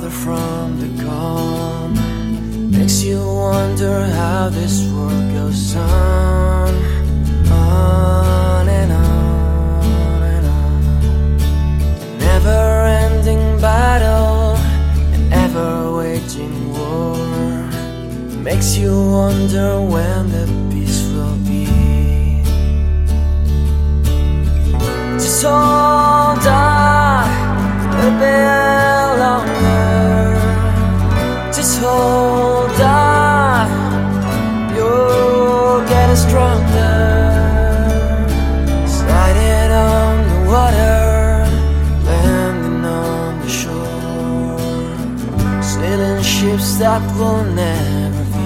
farther from the calm. Makes you wonder how this world goes on and on and on. Never-ending battle, an ever-waging war. Makes you wonder when the peace will be. Just hold on a bit longer. Just hold on, you'll get stronger. Sliding on the water, landing on the shore. Sailing ships that will never be.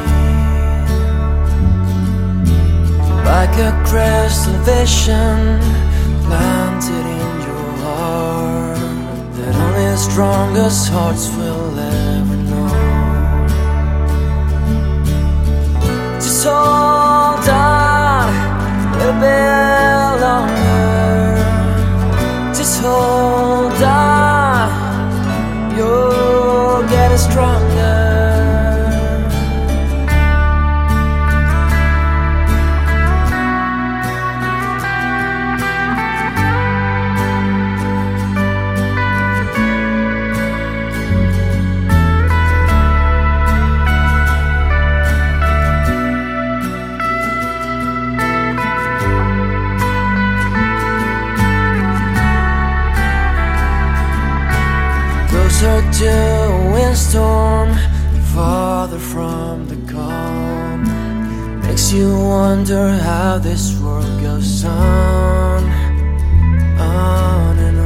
Like a crystal vision planted in your heart, that only the strongest hearts will ever know. Just hold on a bit longer. Just hold on, you'll get stronger. Closer to a windstorm, farther from the calm. Makes you wonder how this world goes on and on.